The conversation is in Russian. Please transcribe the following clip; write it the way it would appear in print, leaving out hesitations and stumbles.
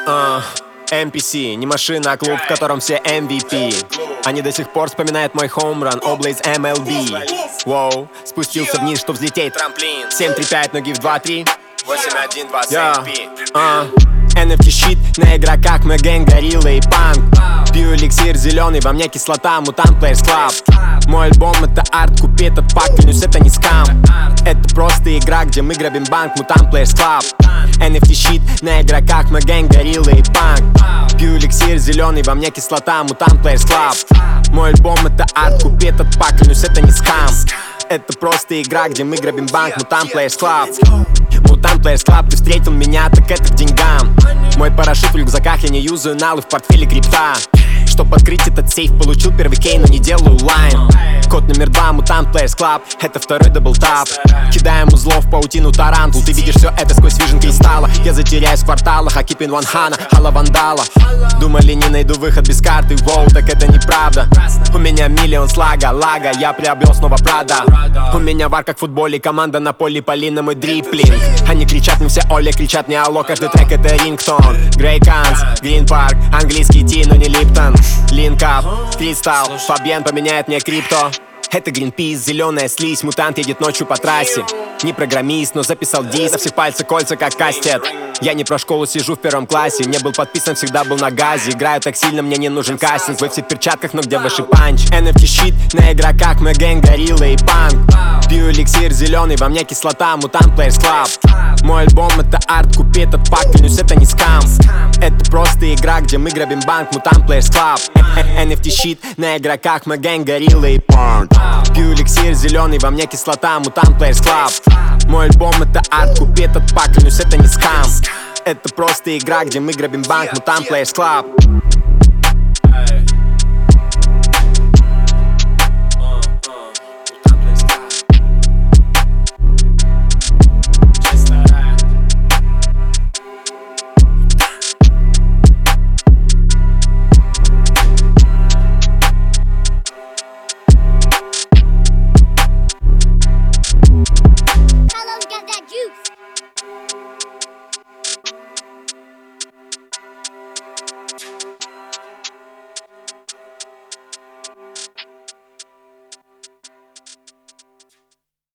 MPC, не машина, а клуб, в котором все MVP. Они до сих пор вспоминают мой хоумран, Облейз MLB. Воу, спустился вниз, чтоб взлететь. Трамплин 7-3-5, ноги в 2-3. 8-1-2 сейфи. NFT щит на игроках, мы гэнг, горилла и панк. Пью эликсир зеленый, во мне кислота, Mutant Players Club. Мой альбом это арт, купи этот пак, клянусь, это не скам. Это просто игра, где мы грабим банк, Mutant Players Club. NFT щит на игроках, мы гэнг, горилла и панк. Пью эликсир зеленый, во мне кислота, Mutant Players Club. Мой альбом это арт, купи этот пак, клянусь, это не скам. Это просто игра, где мы грабим банк, Mutant Players Club. Mutant Players Club, ты встретил меня, так это к деньгам. Мой парашют в рюкзаках, я не юзаю налы, в портфеле крипта. Чтоб открыть этот сейф, получил первый кей, но не делаю лайн. Код номер 2, Mutant Players Club, это второй даблтап. Кидаем узлов в паутину тарантул, ты видишь все это сквозь вижен кристалла. Я затеряюсь в кварталах, а keepin' one хана, хала вандала. Думали, не найду выход без карты, воу, так это неправда. У меня миллион слага, лага, я приобрел снова Прада. У меня вар как в футболе, команда на поле, поли на мой дриплинг. Они кричат мне все Оля, кричат мне алло, каждый трек это рингтон. Грей Канс, Грин Парк, английский ти, но не Липтон. Линкап, Кристалл, Фабьен поменяет мне крипто. Это Гринпис, зеленая слизь, мутант едет ночью по трассе. Не программист, но записал дис, на все пальцы кольца как кастет. Я не про школу, сижу в первом классе. Не был подписан, всегда был на газе. Играю так сильно, мне не нужен кастинг. Вы все в перчатках, но где ваши панч? NFT щит на игроках, мы гэнг, горилла и панк. Пью эликсир зеленый, во мне кислота, Mutant Players Club. Мой альбом это арт, купи этот пак, клянусь, это не скам. Это просто игра, где мы грабим банк, Mutant Players Club. NFT щит на игроках, мы гэнг, горилла и панк. Пью эликсир зеленый, во мне кислота, Mutant Players Club. Мой альбом это арт, купи этот пак, клянусь, это не скам. Это просто игра, где мы грабим банк, Mutant Players Club.